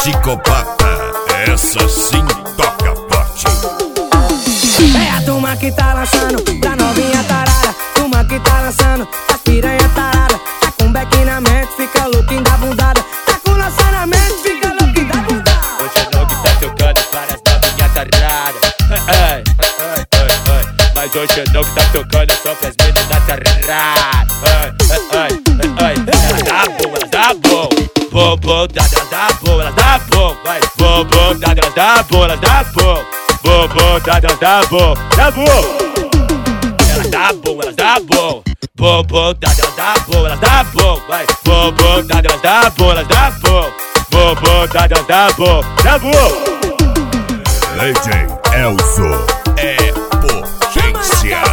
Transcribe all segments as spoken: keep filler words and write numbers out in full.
psicopata, essa sim toca forte. É a turma que tá lançando pra novinha tarada. Turma que tá lançando as piranha tarada. Tá com beck na mente, fica louquinho da bundada. Tá com lança na mente, fica louquinho da bundada. Hoje é não que tá tocando para as novinhas taradas. Ai, ai, ai, ai. Mas hoje é não que tá tocando só pras meninas taradas. Ai, ai, ai, ai. Ela dá bom, ela dá bom. Bom, bom, dá, ela dá bom, ela dá bom. Vai, bom, bom, dá, ela dá bom, ela dá bom. Bom, bom, dá, ela dá bom, dá bom. Ela dá bom, ela dá bom. Bom, bom, dá, ela dá bom, ela dá bom. Vai, bom, bom, dá, ela dá bom, ela dá bom. Bom, bom, dá, ela dá bom, dá bom. D J Elzo é potência.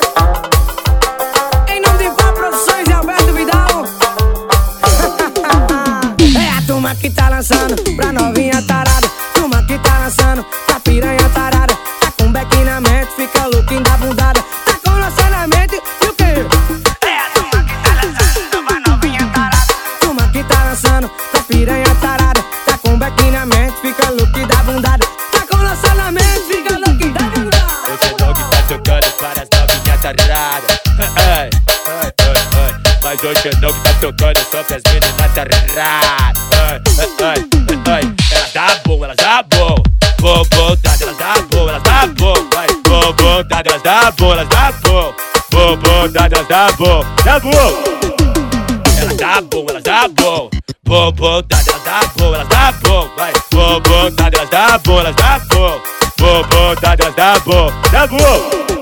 Em nome de Fá Produções e Alberto Vidal. É a turma que tá lançando pra novinha tarada. Turma que tá lançando pra piranha tarada. Tá com beck na mente, fica louquinho da bundada. Tá com lança na mente e o quê? É a turma que tá lançando pra novinha tarada. Turma que tá lançando pra piranha tarada. Tá com beck na mente, fica louquinho da bundada. Tá com lança na mente, fica louquinho da bundada. Hoje é não que tá tocando para as novinhas taradas. Ai, ai, ai, ai. Mas hoje é não que tá tocando só pras meninas taradas. Ai, ai, ai, ai. Ela dá bom, ela dá bom. Bom, bom, dá, ela dá bom, ela dá bom. Vai, bom, bom, dá, ela dá bom, ela dá bom. Bom, bom, dá, ela dá bom, dá bom. Ela dá bom, ela dá bom. Bom, bom, dá, ela dá bom, ela dá bom. Vai, bom, bom, dá, ela dá bom, ela dá bom. Bom, bom, dá, ela dá bom, dá bom.